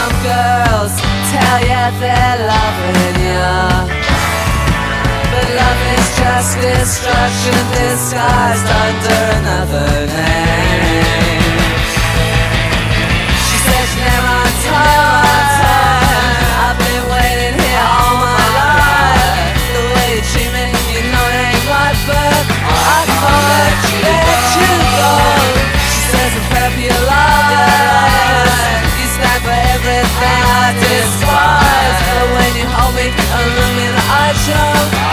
Some girls tell you they're loving you, but love is just destruction disguised under another name. She says she never untied. I've been waiting here all my life. The way you treat me, you know it ain't right, but I can't let you go. She says I'm fair for your love. You stand for everything I despise, but when you hold me and look me in the eye, show